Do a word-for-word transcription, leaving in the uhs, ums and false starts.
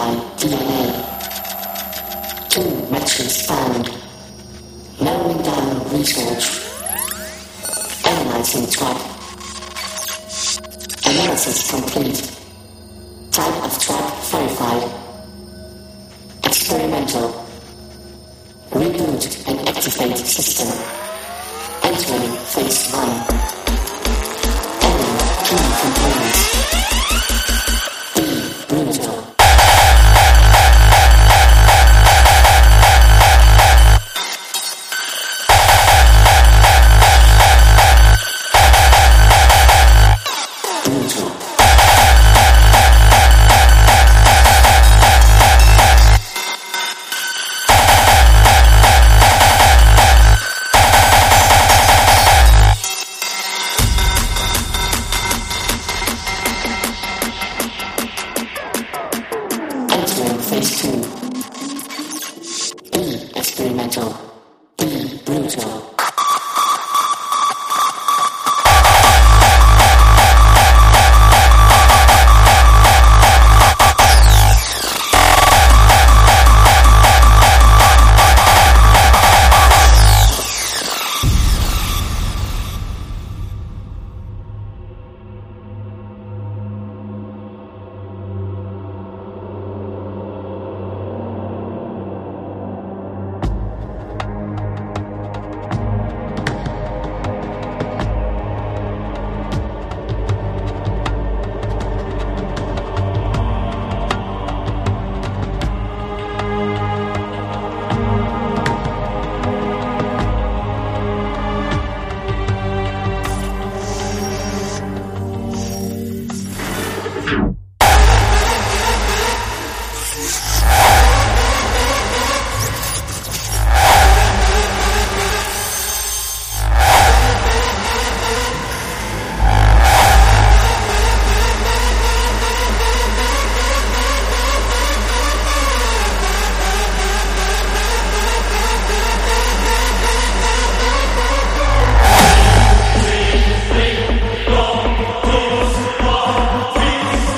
by D N A. Two matches found. Narrowing down research. Analyzing trap. Analysis complete. Type of trap verified. Experimental. Reboot and activate system. Entering phase one. Adding key components. B. Brutal. Brutal. Entering phase two. E. Experimental.